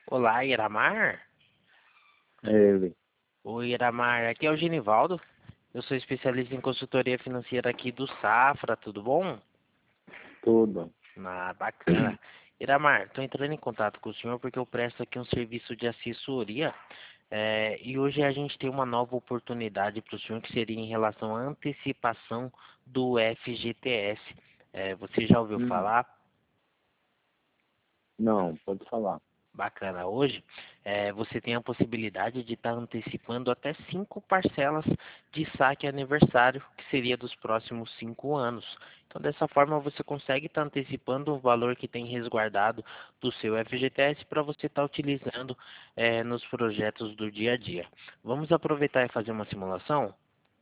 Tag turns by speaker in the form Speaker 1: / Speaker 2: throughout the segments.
Speaker 1: Olá, Iramar.
Speaker 2: Ele,
Speaker 1: Oi, Iramar. Aqui é o Genivaldo. Eu sou especialista em consultoria financeira aqui do Safra, tudo bom?
Speaker 2: tudo.
Speaker 1: Bacana. Iramar, estou entrando em contato com o senhor porque eu presto aqui um serviço de assessoria. E hoje a gente tem uma nova oportunidade para o senhor que seria em relação à antecipação do FGTS. Você já ouviu
Speaker 2: Hum,
Speaker 1: falar?
Speaker 2: não, pode falar.
Speaker 1: Bacana. Hoje, você tem a possibilidade de estar antecipando até 5 parcelas de saque aniversário, que seria dos próximos 5 anos. Então, dessa forma, você consegue estar antecipando o valor que tem resguardado do seu FGTS para você estar utilizando nos projetos do dia a dia. Vamos aproveitar e fazer uma simulação?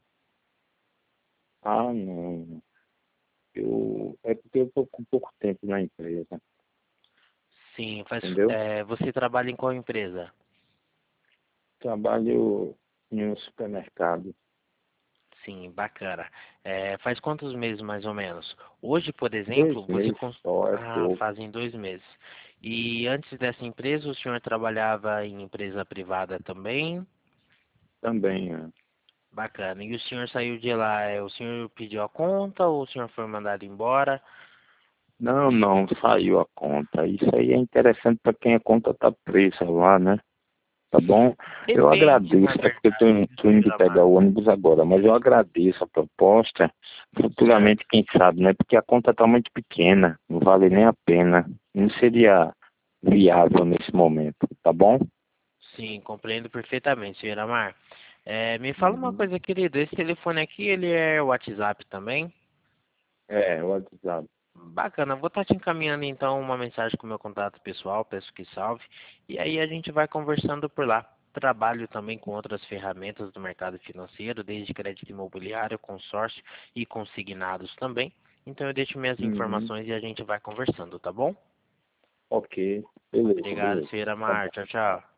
Speaker 2: Ah, não. É porque eu estou com pouco tempo na empresa,
Speaker 1: Sim,
Speaker 2: entendeu?
Speaker 1: você trabalha em qual empresa?
Speaker 2: Trabalho em um supermercado.
Speaker 1: Sim, bacana. Faz quantos meses mais ou menos? Hoje, por
Speaker 2: Dois
Speaker 1: exemplo,
Speaker 2: meses só, é pouco.
Speaker 1: fazem 2 meses. E antes dessa empresa, o senhor trabalhava em empresa privada também?
Speaker 2: Também, é.
Speaker 1: Bacana. E o senhor saiu de lá, o senhor pediu a conta ou o senhor foi mandado embora?
Speaker 2: Não, não, saiu a conta. Isso aí é interessante para quem a conta tá presa lá, né? Tá bom? Eu
Speaker 1: Depende, na
Speaker 2: agradeço, é porque eu
Speaker 1: verdade,
Speaker 2: tô indo pegar
Speaker 1: Iramar.
Speaker 2: o ônibus agora, mas eu agradeço a proposta.
Speaker 1: Certo.
Speaker 2: Futuramente, quem sabe, né? Porque a conta tá muito pequena, não vale nem a pena. Não seria viável nesse momento, tá bom?
Speaker 1: Sim, compreendo perfeitamente, senhor Iramar. Me fala uma
Speaker 2: Uhum.
Speaker 1: coisa, querido. Esse telefone aqui, ele é WhatsApp também?
Speaker 2: É, o WhatsApp.
Speaker 1: Bacana, vou estar te encaminhando então uma mensagem com o meu contato pessoal, peço que salve, e aí a gente vai conversando por lá. Trabalho também com outras ferramentas do mercado financeiro, desde crédito imobiliário, consórcio e consignados também. Então eu deixo minhas
Speaker 2: Uhum.
Speaker 1: informações e a gente vai conversando, tá bom?
Speaker 2: Ok, beleza,
Speaker 1: Obrigado,
Speaker 2: beleza.
Speaker 1: senhora
Speaker 2: Tá
Speaker 1: Mar.
Speaker 2: bom.
Speaker 1: Tchau, tchau.